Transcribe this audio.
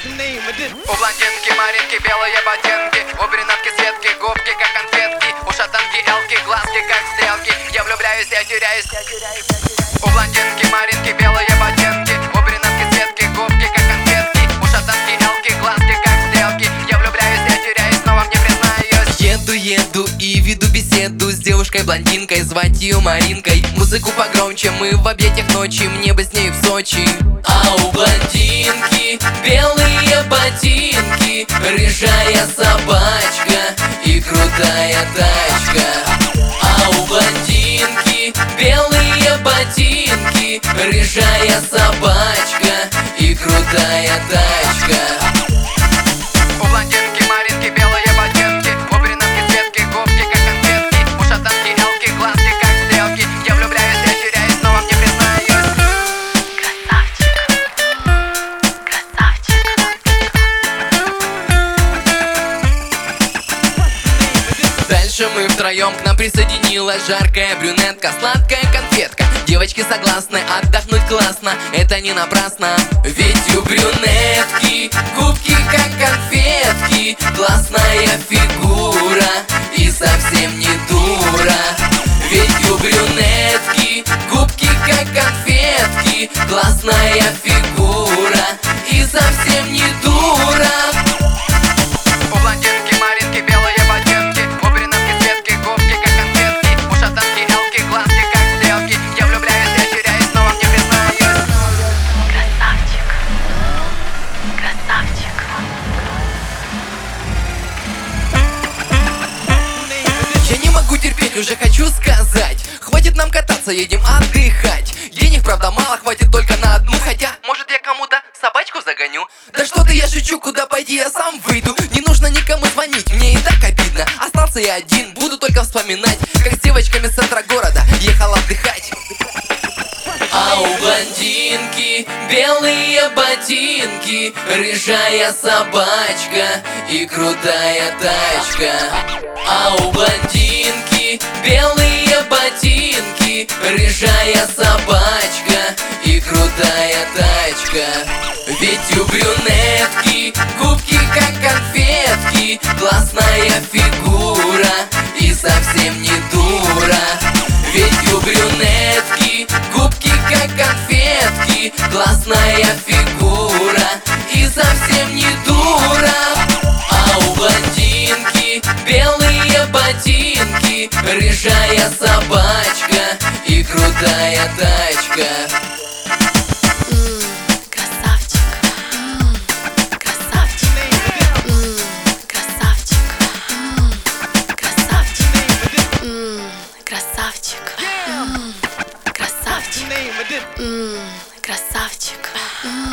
У блондинки Маринки белые ботинки, у брюнетки Светки губки как конфетки, у шатенки Элки глазки как стрелки. Я влюбляюсь, я теряюсь. У блондинки Маринки белые ботинки, у брюнетки Светки губки как конфетки, у шатенки Элки глазки как стрелки. Я влюбляюсь, я теряюсь, но вам не признаюсь. Еду и веду беседу с девушкой-блондинкой, звать ее Маринкой. Музыку погромче, мы в объятиях ночи, мне бы с ней в Сочи. А у блондинки белые ботинки, рыжая собачка и крутая тачка. А у блондинки белые ботинки, рыжая собачка и крутая тачка. У блондинки Маринки белые ботинки, у брюнетки Светки губки как конфетки, у шатенки Элки глазки как стрелки. Я влюбляюсь, я теряюсь, но вам не признаюсь. Дальше мы втроем, к нам присоединилась жаркая брюнетка, сладкая конфетка. Девочки согласны, отдохнуть классно, это не напрасно. Ведь у брюнетки губки как конфетки, классная фигура и совсем не дура. Ведь у брюнетки губки как конфетки, классная фигура и совсем не дура. У блондинки Маринки белые ботинки, у брюнетки Светки губки как конфетки, у шатенки Элки глазки как стрелки. Я влюбляюсь, я теряюсь, но вам не признаюсь. Красавчик, красавчик. Я не могу терпеть, уже хочу сказать: хватит нам кататься, едем отдыхать. Денег, правда, мало, хватит только на одну. Хотя, может, я кому-то собачку загоню. Да что ты, я шучу, куда пойди, я сам выйду. Не нужно никому звонить, мне и так обидно. Остался я один, буду только вспоминать, как с девочками с центра города ехал отдыхать. А у блондинки белые ботинки, рыжая собачка и крутая тачка. А у блондинки белые ботинки, рыжая собачка и крутая тачка. Ведь у брюнетки губки как конфетки, классная фигура и совсем не дура. Ведь у брюнетки губки как конфетки, классная фигура и совсем не дура. А у блондинки белые ботинки, рыжая собачка и крутая тачка. Красавчик, красавчик, красавчик, красавчик, красавчик, красавчик, красавчик.